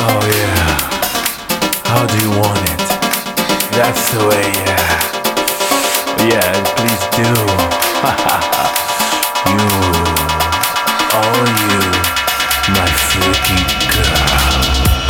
Oh yeah, how do you want it? That's the way, yeah. Yeah, please do. You, oh you, my freaky girl.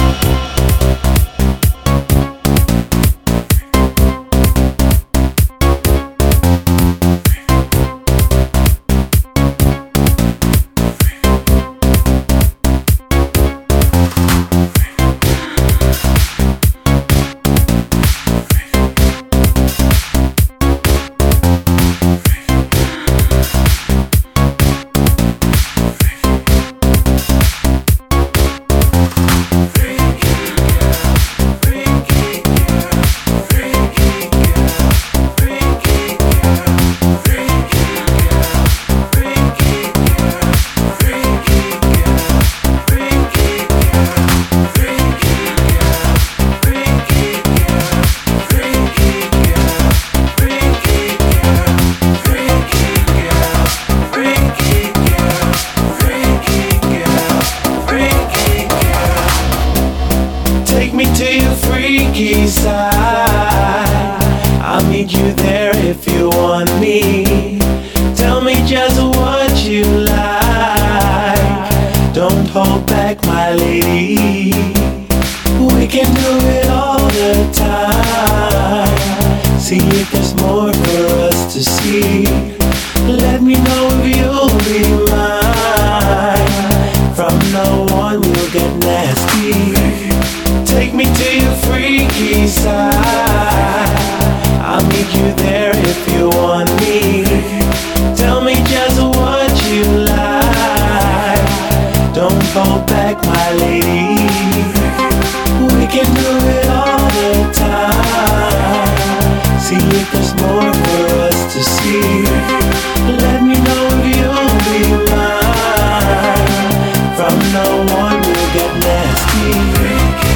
Take me to your freaky side. I'll meet you there if you want me. Tell me just what you like. Don't hold back, my lady. We can do it all the time. See if there's more for us to see. Let me know if you'll be mine. From now on we'll get nasty. Take me to your freaky side. I'll meet you there if you want me. Tell me just what you like. Don't hold back, my lady. We can do it all the time. See if there's more for us to see. Let me know if you'll be mine. From now on we'll get nasty.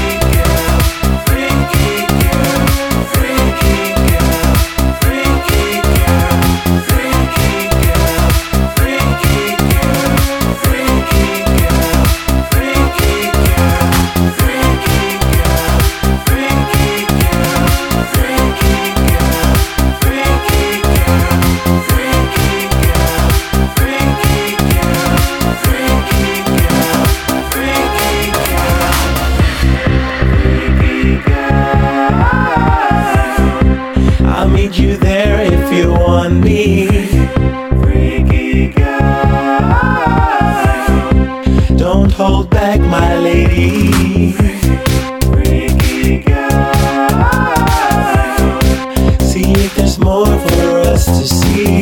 I'll meet you there if you want me. Freaky girl. Don't hold back, my lady. Freaky girl. See if there's more for us to see.